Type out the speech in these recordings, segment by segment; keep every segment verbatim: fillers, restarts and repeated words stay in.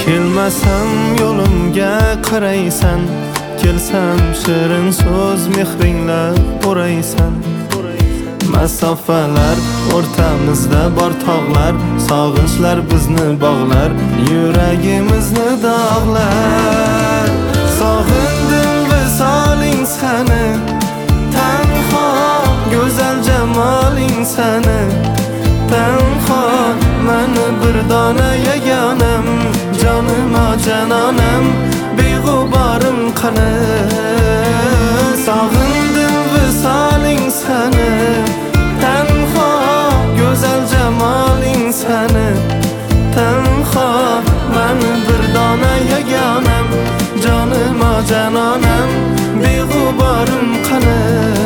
Kelmasam yo'limga qaraysan, kelsam shirin so'z mehringla o'raysan. Masofalar o'rtamizda bor tog'lar, sog'inchlar bizni bog'lar, yuragimizni dog'lar. Sog'indim visoling sani, tanho go'zal jamoling sani, tanho mani bir dona yagonam, jonim o janonam, beg'uborim qani. Sog'indim visoling sani, tanho go'zal jamoling sani, tanho mani bir dona yagonam, jonim o janonam, beg'uborim qani.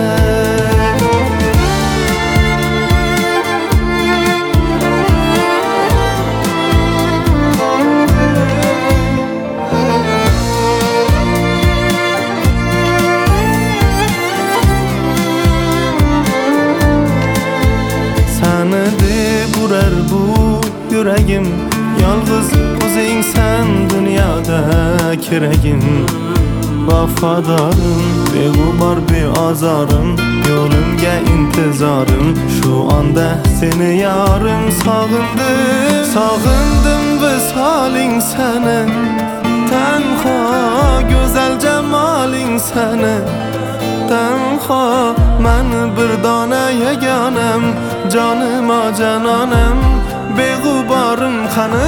Seni deb urar bu yuragim, yolg'iz o'zingsan dunyoda keragim. Vafodorim, beg'ubor beozorim, yo'limga intizorim, shu onda seni yorim. Sog'indim, sog'indim visoling sani, tanho go'zal jamoling sani, tanho mani bir dona yagonam, jonim o janonam, beg'uborim qani.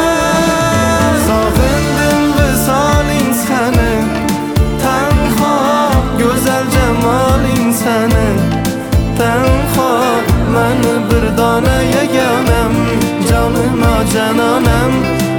Sog'indim visoling sani, tanho go'zal jamoling sani, tanho mani bir dona yagonam, jonim o janonam,